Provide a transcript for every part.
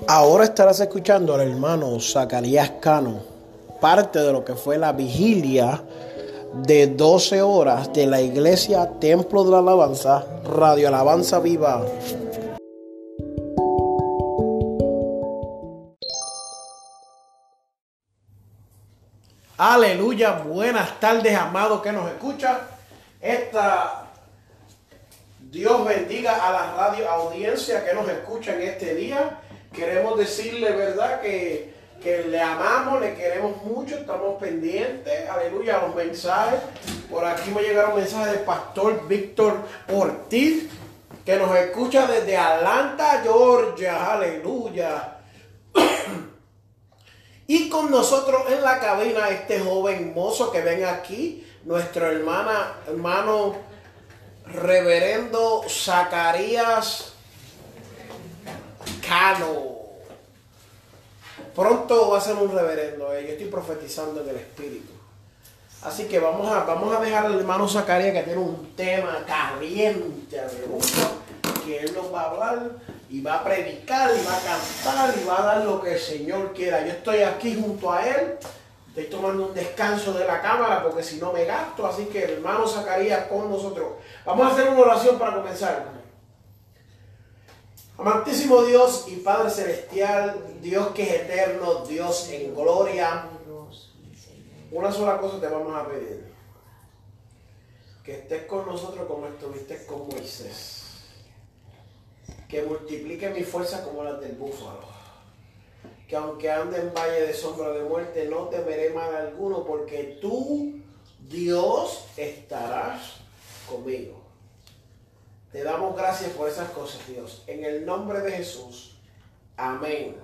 Ahora estarás escuchando al hermano Zacarías Cano, parte de lo que fue la vigilia de 12 horas de la iglesia Templo de la Alabanza, Radio Alabanza Viva. Aleluya, buenas tardes, amado que nos escucha. Dios bendiga a la radio audiencia que nos escucha en este día. Queremos decirle, ¿verdad?, que le amamos, le queremos mucho, estamos pendientes, aleluya, a los mensajes. Por aquí me llegaron mensajes del pastor Víctor Ortiz, que nos escucha desde Atlanta, Georgia, aleluya. Y con nosotros en la cabina este joven mozo que ven aquí, nuestro hermano reverendo Zacarías Cano. Pronto va a ser un reverendo, yo estoy profetizando en el espíritu. Así que vamos a dejar al hermano Zacarías, que tiene un tema caliente, aleluya, que él nos va a hablar y va a predicar y va a cantar y va a dar lo que el Señor quiera. Yo estoy aquí junto a él, estoy tomando un descanso de la cámara porque si no me gasto, así que el hermano Zacarías con nosotros. Vamos a hacer una oración para comenzar. Amantísimo Dios y Padre Celestial, Dios que es eterno, Dios en gloria, una sola cosa te vamos a pedir: que estés con nosotros como estuviste con Moisés, que multiplique mi fuerza como las del búfalo, que aunque ande en valle de sombra de muerte, no temeré mal alguno, porque tú, Dios, estarás conmigo. Te damos gracias por esas cosas, Dios. En el nombre de Jesús. Amén.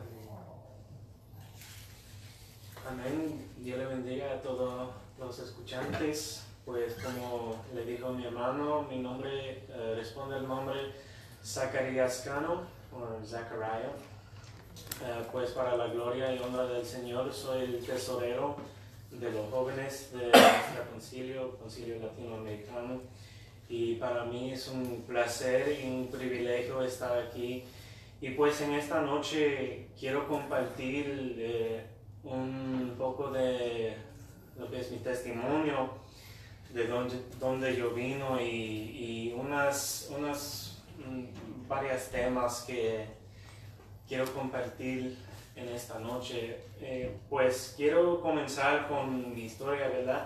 Amén. Dios le bendiga a todos los escuchantes. Pues como le dijo mi hermano, mi nombre responde al nombre Zacarías Cano, o Zachariah. Pues para la gloria y honra del Señor, soy el tesorero de los jóvenes de nuestro concilio latinoamericano. Y para mí es un placer y un privilegio estar aquí. Y pues en esta noche quiero compartir un poco de lo que es mi testimonio, de donde yo vino y varios temas que quiero compartir en esta noche. Pues quiero comenzar con mi historia, ¿verdad?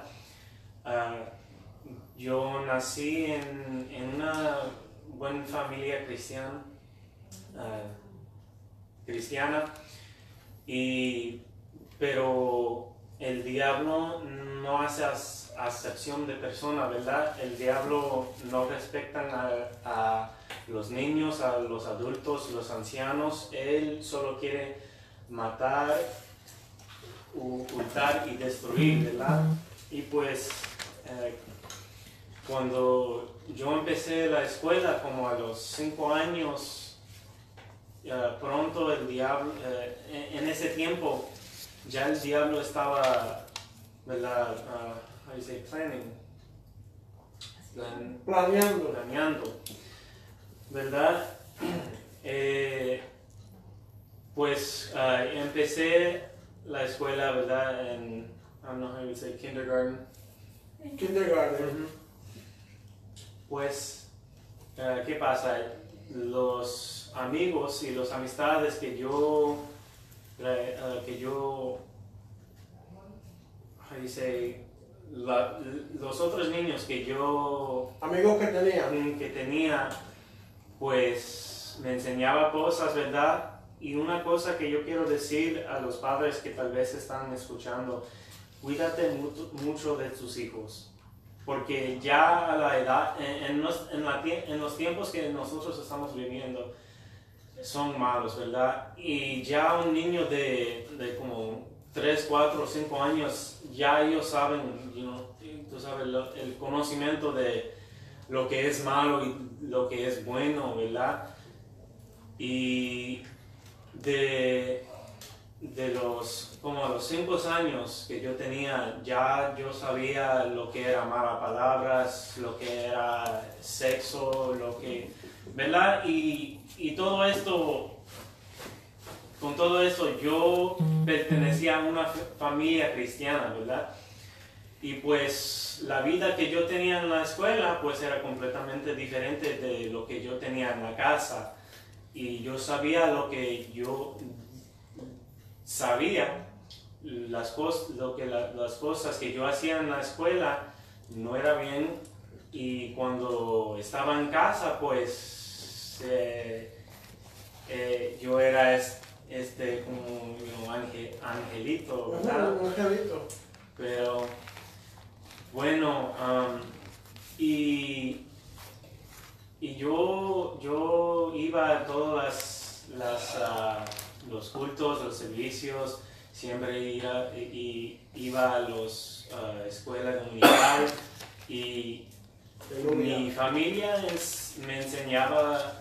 Yo nací en una buena familia cristiana, pero el diablo no hace acepción de persona, ¿verdad? El diablo no respeta a los niños, a los adultos, los ancianos. Él solo quiere matar, hurtar y destruir, ¿verdad? Y pues cuando yo empecé la escuela, como a los 5 años, pronto el diablo, en ese tiempo, ya el diablo estaba, ¿verdad? How you say, planeando, ¿verdad? Pues empecé la escuela, ¿verdad? I don't know how you say, kindergarten. Pues, ¿qué pasa? Los amigos y las amistades que yo how you say, los otros niños Amigos que tenía, pues me enseñaba cosas, ¿verdad? Y una cosa que yo quiero decir a los padres que tal vez están escuchando: cuídate mucho de tus hijos. Porque ya a la edad, en los tiempos que nosotros estamos viviendo, son malos, ¿verdad? Y ya un niño de como 3, 4, 5 años, ya ellos saben, tú sabes, el conocimiento de lo que es malo y lo que es bueno, ¿verdad? Y como a los 5 años que yo tenía, ya yo sabía lo que era malas palabras, lo que era sexo, ¿verdad? Y todo esto con todo eso, yo pertenecía a una familia cristiana, ¿verdad? Y pues la vida que yo tenía en la escuela pues era completamente diferente de lo que yo tenía en la casa. Y yo sabía lo que yo sabía, las cosas que yo hacía en la escuela no era bien. Y cuando estaba en casa pues yo era como angelito, ¿verdad? Un angelito. Pero bueno, y yo iba a todos los cultos, los servicios, siempre iba a las escuelas dominical y mi familia me enseñaba,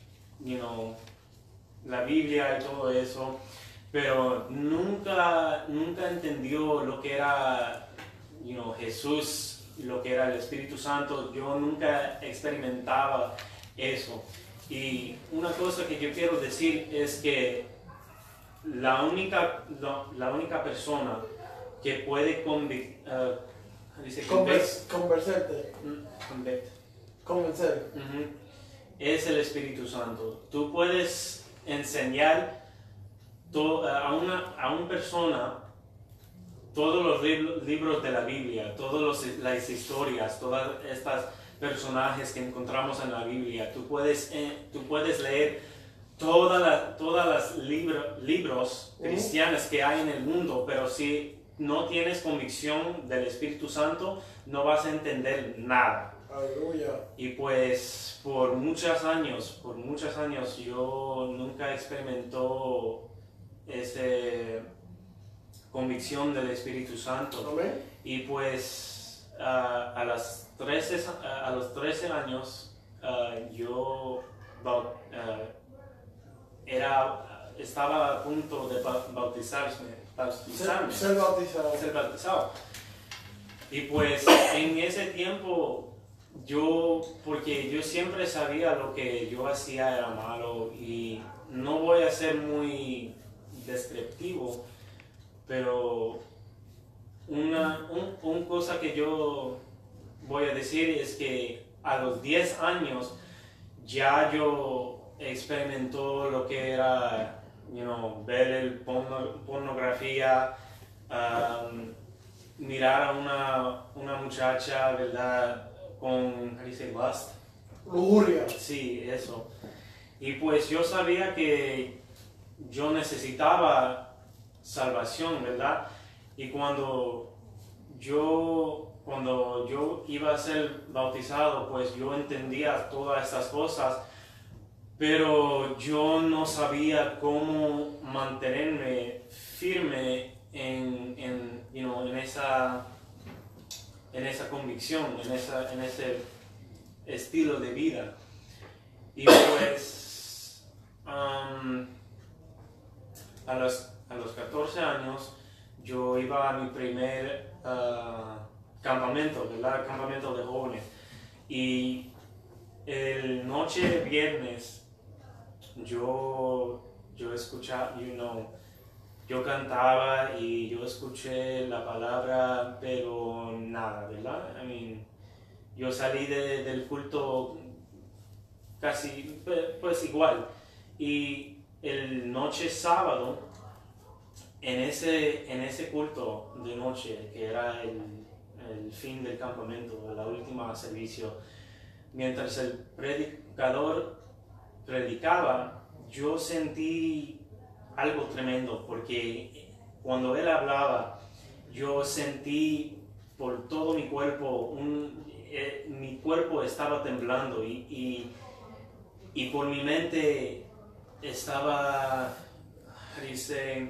la Biblia y todo eso, pero nunca entendió lo que era, Jesús, lo que era el Espíritu Santo. Yo nunca experimentaba eso. Y una cosa que yo quiero decir es que la única persona que puede convencer. Es el Espíritu Santo. Tú puedes enseñar a una persona todos los libros de la Biblia, todas las historias, todos estos personajes que encontramos en la Biblia. Tú puedes leer todas las libros cristianos que hay en el mundo, pero si no tienes convicción del Espíritu Santo, no vas a entender nada. Aleluya. Y pues por muchos años yo nunca experimentó esa convicción del Espíritu Santo. Amén. Y pues a los 13 años yo estaba a punto de bautizarme. Ser bautizado. Y pues en ese tiempo porque yo siempre sabía lo que yo hacía era malo, y no voy a ser muy descriptivo, pero una cosa que yo voy a decir es que a los 10 años ya yo experimentó lo que era, ver pornografía, mirar a una muchacha, ¿verdad? Con, lust. Lujuria. Sí, eso. Y pues yo sabía que yo necesitaba salvación, ¿verdad? Y cuando yo iba a ser bautizado, pues yo entendía todas estas cosas, pero yo no sabía cómo mantenerme firme en esa convicción, en ese estilo de vida. Y pues a los 14 años yo iba a mi primer campamento, ¿verdad? Campamento de jóvenes. Y el noche viernes yo escuchaba, yo cantaba y yo escuché la palabra, pero nada, ¿verdad? Yo salí del culto casi, pues igual. Y el noche sábado, en ese culto de noche, que era el fin del campamento, la última servicio, mientras el predicador predicaba, yo sentí algo tremendo, porque cuando él hablaba, yo sentí por todo mi cuerpo, mi cuerpo estaba temblando, y por mi mente estaba, how do you say,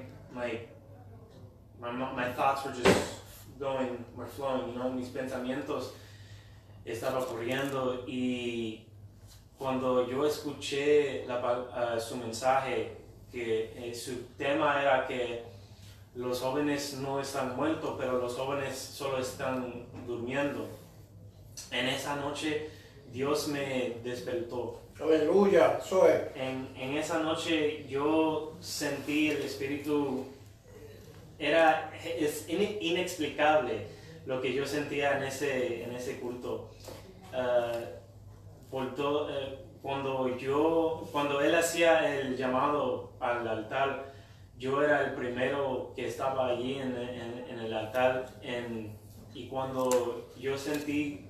my thoughts were just flowing, mis pensamientos estaban corriendo. Y cuando yo escuché su mensaje, que su tema era que los jóvenes no están muertos, pero los jóvenes solo están durmiendo. En esa noche Dios me despertó, Aleluya, eso es. En esa noche yo sentí el Espíritu, es inexplicable lo que yo sentía en ese culto. Cuando él hacía el llamado al altar, yo era el primero que estaba allí en el altar, y cuando yo sentí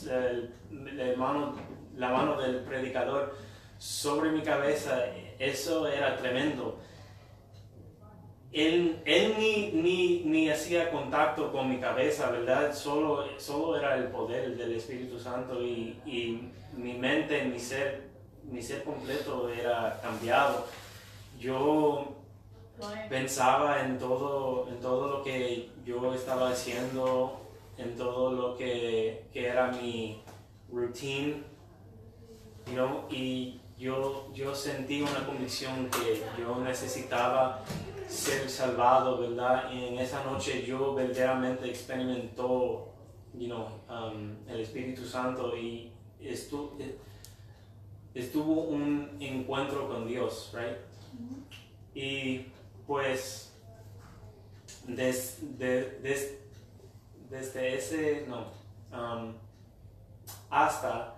la mano del predicador sobre mi cabeza, eso era tremendo. Él ni hacía contacto con mi cabeza, ¿verdad? Solo era el poder del Espíritu Santo, y mi mente, mi ser completo era cambiado. Yo pensaba en todo lo que yo estaba haciendo, en todo lo que era mi routine, y yo sentí una convicción que yo necesitaba ser salvado, ¿verdad? Y en esa noche yo verdaderamente experimentó, el Espíritu Santo, y estuvo un encuentro con Dios, right? Y pues desde ese, hasta,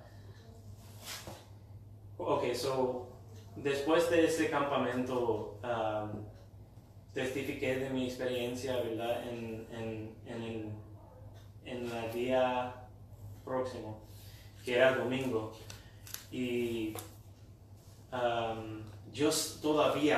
so después de ese campamento, testifiqué de mi experiencia, ¿verdad? En el día próximo, que era domingo, y yo todavía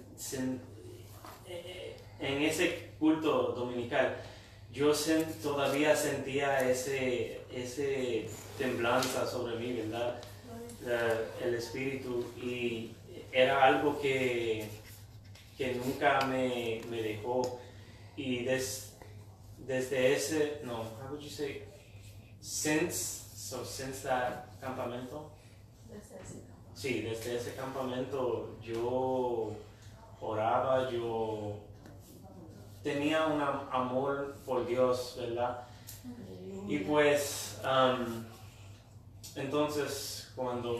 en ese culto dominical, yo todavía sentía ese temblanza sobre mí, ¿verdad? El Espíritu, y era algo que nunca me dejó, y desde ese, how would you say, since that campamento? Sí, desde ese campamento yo oraba, yo tenía un amor por Dios, ¿verdad? Y pues, entonces,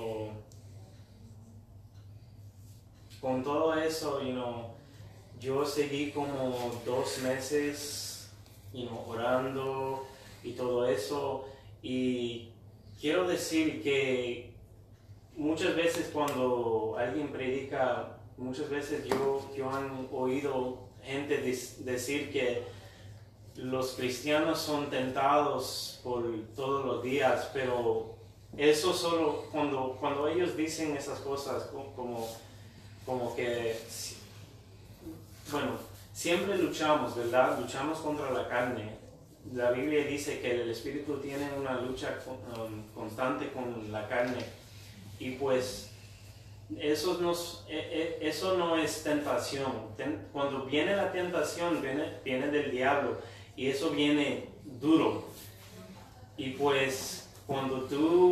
con todo eso, yo seguí como 2 meses, orando y todo eso, y quiero decir que muchas veces cuando alguien predica, muchas veces yo han oído gente decir que los cristianos son tentados por todos los días, pero eso solo cuando ellos dicen esas cosas como que, bueno, siempre luchamos, ¿verdad? Luchamos contra la carne. La Biblia dice que el Espíritu tiene una lucha constante con la carne, y pues eso no es tentación. Cuando viene la tentación, viene del diablo, y eso viene duro. Y pues cuando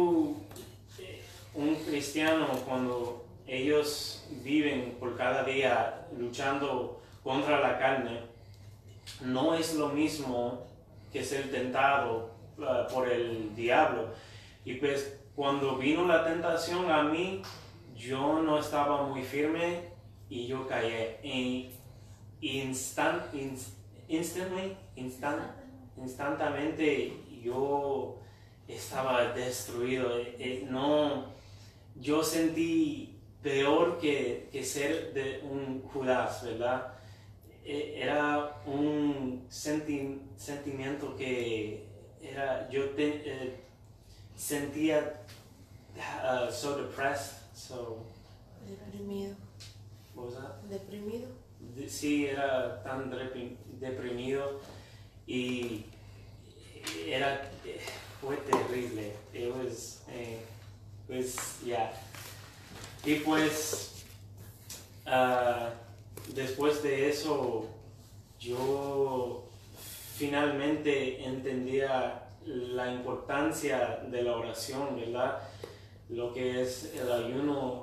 un cristiano, cuando ellos viven por cada día luchando contra la carne, no es lo mismo que ser tentado por el diablo. Y pues cuando vino la tentación a mí, yo no estaba muy firme y yo caí. Y instantáneamente yo estaba destruido. Yo sentí peor que ser de un Judas, ¿verdad? Era un sentimiento que yo sentía so depressed, Deprimido. what was that? Deprimido. Sí, era tan deprimido, y fue terrible. It was, yeah. Y pues después de eso yo finalmente entendía la importancia de la oración, ¿verdad? Lo que es el ayuno.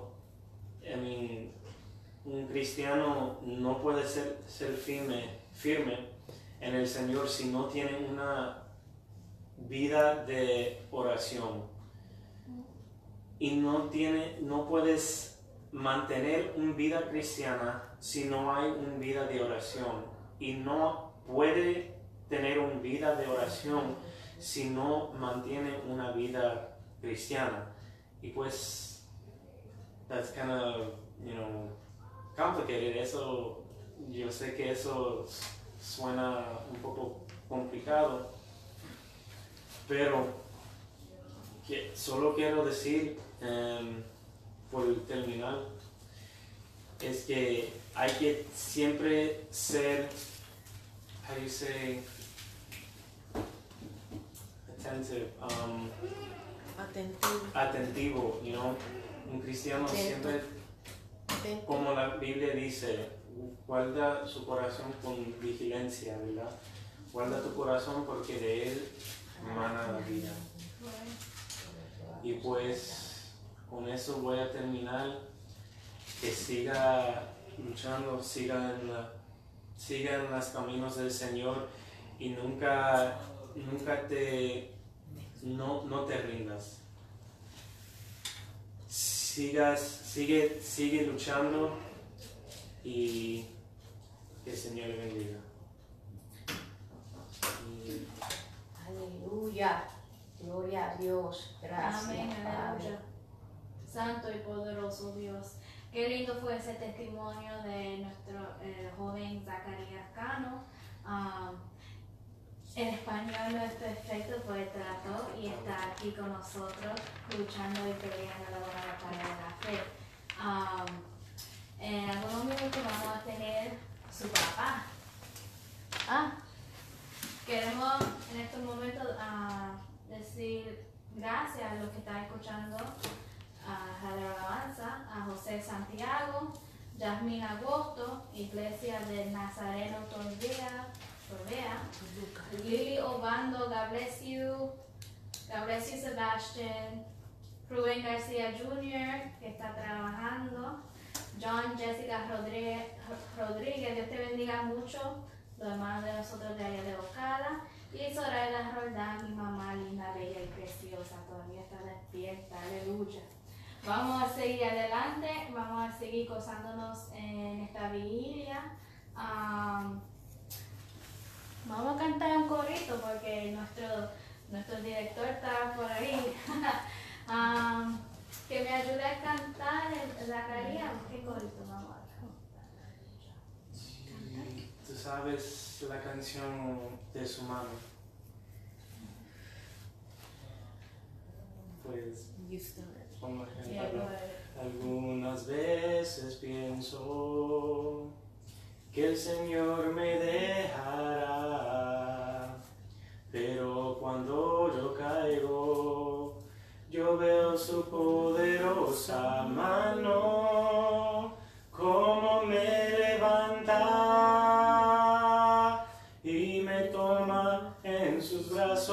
Un cristiano no puede ser firme en el Señor si no tiene una vida de oración. y no puedes mantener una vida cristiana si no hay una vida de oración, y no puede tener una vida de oración si no mantiene una vida cristiana. Y pues that's kind of, complicated. Eso, yo sé que eso suena un poco complicado, pero solo quiero decir, por terminar, es que hay que siempre ser, how do you say, attentive, atentivo, un cristiano siempre, como la Biblia dice, guarda su corazón con vigilancia, ¿verdad? Guarda tu corazón porque de él emana la vida. Y pues con eso voy a terminar. Que siga luchando, siga en los caminos del Señor, y nunca no te rindas. Sigue luchando, y que el Señor le bendiga. Aleluya. Gloria a Dios. Gracias. Amén, aleluya. Santo y poderoso Dios. Qué lindo fue ese testimonio de nuestro joven Zacarías Cano. En español no es perfecto, pues trató y está aquí con nosotros luchando y peleando la buena batalla de la fe. En algunos minutos vamos a tener su papá. Queremos en estos momentos decir gracias a los que están escuchando a Radio Alabanza, a José Santiago, Yasmín Agosto, Iglesia del Nazareno Torbea, Lili Obando, God bless you Sebastian, Rubén García Jr., que está trabajando, John Jessica Rodríguez, Dios te bendiga mucho, los hermanos de nosotros de allá de Ocala, y Zoraida Roldán, mi mamá linda, bella y preciosa, todavía está despierta, aleluya. Vamos a seguir adelante, vamos a seguir gozándonos en esta vigilia. Vamos a cantar un corito porque nuestro director está por ahí. Que me ayude a cantar Zacarías. ¿Qué corito vamos a cantar? Tú sabes la canción de su mano. Pues vamos a cantarlo. Algunas veces pienso que el Señor me dejará, pero cuando yo caigo, yo veo su poderosa mano, como me levanta y me toma en sus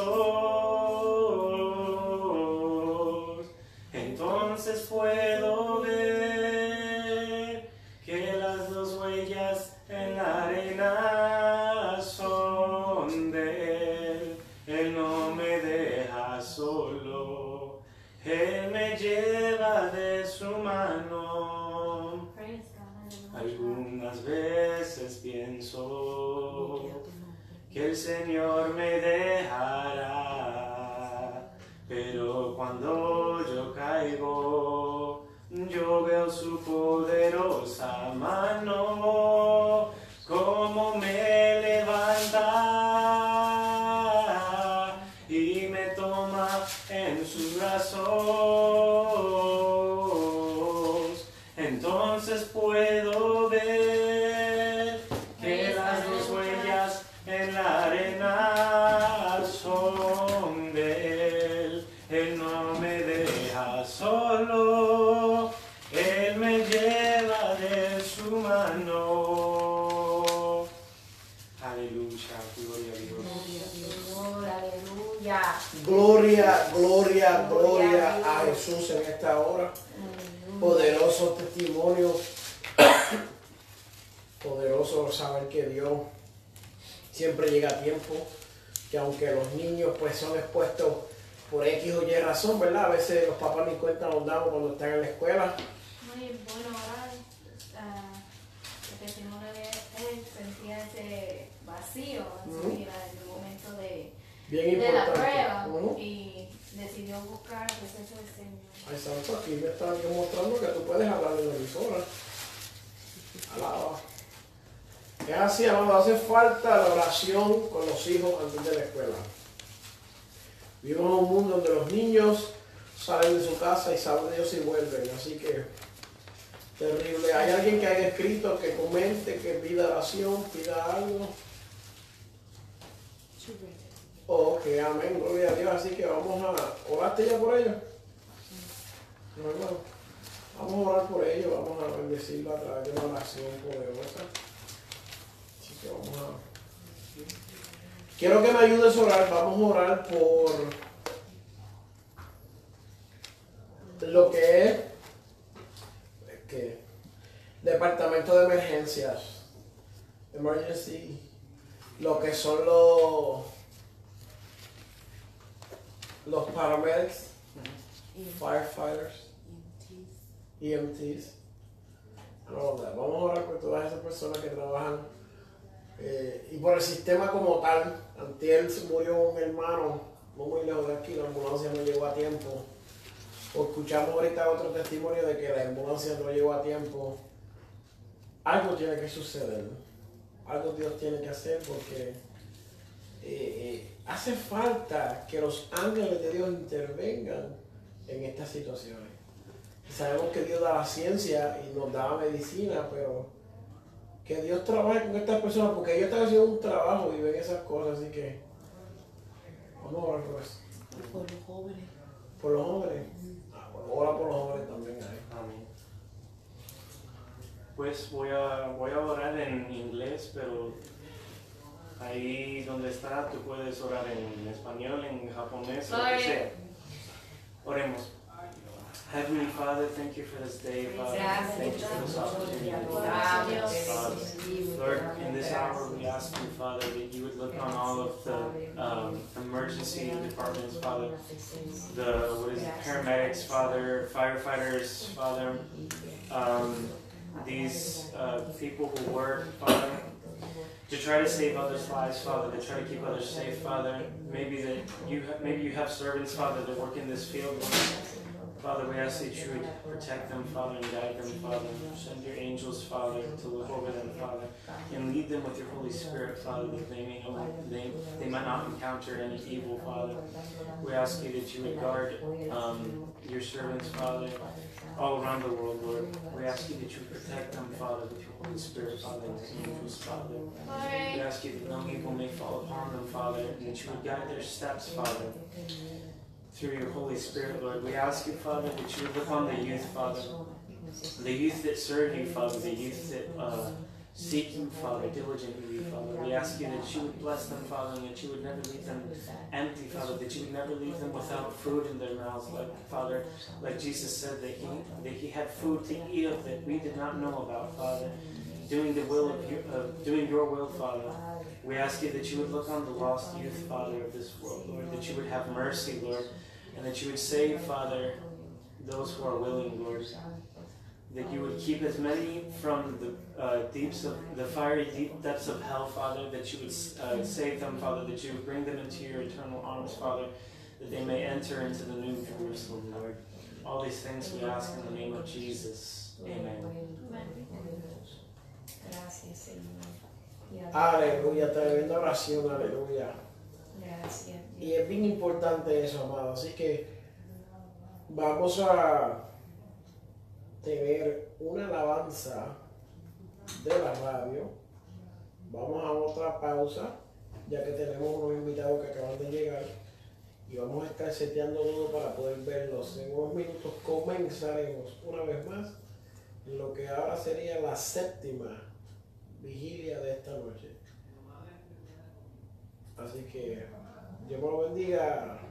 brazos. Entonces puedo ver que las dos huellas en la arena son de él. Él no me deja solo, él me lleva de su mano. Algunas veces pienso que el Señor me dejará, pero cuando yo caigo, yo veo su poderosa mano, como me levanta y me toma en sus brazos. Entonces puedo ver que las dos huellas en la arena son de él. Él no me deja solo, él me lleva de su mano. Aleluya, gloria a Dios. Aleluya. Gloria, gloria, gloria a Jesús en esta hora. Poderoso testimonio. Poderoso saber que Dios siempre llega a tiempo. Que aunque los niños pues son expuestos por X o Y razón, ¿verdad? A veces los papás ni cuenta nos damos cuando están en la escuela. Muy bueno orar. El testimonio de él sentía ese vacío en su vida en el momento Bien de la importante. prueba y decidió buscar el proceso del Señor. Ay, santo, aquí me están mostrando que tú puedes hablar en la emisora. Alaba. Es así, amado, hace falta la oración con los hijos antes de la escuela. Vivimos en un mundo donde los niños salen de su casa y saben de Dios y vuelven, así que terrible. ¿Hay alguien que haya escrito, que comente, que pida oración, pida algo? Ok, amén, gloria a Dios, así que vamos a orarte ya por ellos. No, hermano. Vamos a orar por ellos, vamos a bendecirlo a través de una oración poderosa. Así que vamos a... Quiero que me ayudes a orar, vamos a orar por lo que es departamento de emergencias, emergency, lo que son los paramedics, firefighters, EMTs. Vamos a orar por todas esas personas que trabajan y por el sistema como tal. Antier se murió un hermano no muy lejos de aquí, la ambulancia no llegó a tiempo. O escuchamos ahorita otro testimonio de que la ambulancia no llegó a tiempo. Algo tiene que suceder, algo Dios tiene que hacer porque hace falta que los ángeles de Dios intervengan en estas situaciones. Sabemos que Dios da la ciencia y nos da la medicina, pero que Dios trabaje con estas personas porque ellos están haciendo un trabajo y ven esas cosas, así que vamos a orar por eso. Por los jóvenes. ¿Por los jóvenes? Bueno, ora por los jóvenes también. Amén. Pues voy a orar en inglés, pero ahí donde está tú puedes orar en español, en japonés, lo que sea. Oremos. Heavenly Father, thank you for this day, Father. Thank you for this opportunity. Father. Lord, in this hour we ask you, Father, that you would look on all of the emergency departments, Father, paramedics, Father, firefighters, Father, these people who work, Father, to try to save others' lives, Father, to try to keep others safe, Father. Maybe you have servants, Father, that work in this field. Father, we ask that you would protect them, Father, and guide them, Father. Send your angels, Father, to look over them, Father, and lead them with your Holy Spirit, Father, that they might not encounter any evil, Father. We ask you that you would guard your servants, Father, all around the world, Lord. We ask you that you would protect them, Father, with your Holy Spirit, Father, and your angels, Father. We ask you that no evil may fall upon them, Father, and that you would guide their steps, Father, through your Holy Spirit, Lord. We ask you, Father, that you would look on the youth, Father, the youth that serve you, Father, the youth that seek you, Father, diligently, Father. We ask you that you would bless them, Father, and that you would never leave them empty, Father, that you would never leave them without food in their mouths, Father, like Jesus said that he had food to eat of that we did not know about, Father, doing your will, Father. We ask you that you would look on the lost youth, Father, of this world, Lord, that you would have mercy, Lord, and that you would save, Father, those who are willing, Lord, that you would keep as many from the fiery deep depths of hell, Father, that you would save them, Father, that you would bring them into your eternal arms, Father, that they may enter into the new Jerusalem, Lord. All these things we ask in the name of Jesus. Amen. Aleluya, tremenda oración, aleluya. Gracias. Y es bien importante eso, amado. Así que vamos a tener una alabanza de la radio. Vamos a otra pausa, ya que tenemos unos invitados que acaban de llegar. Y vamos a estar seteando todo para poder verlos. En unos minutos comenzaremos una vez más en lo que ahora sería la séptima vigilia de esta noche. Así que Dios me lo bendiga.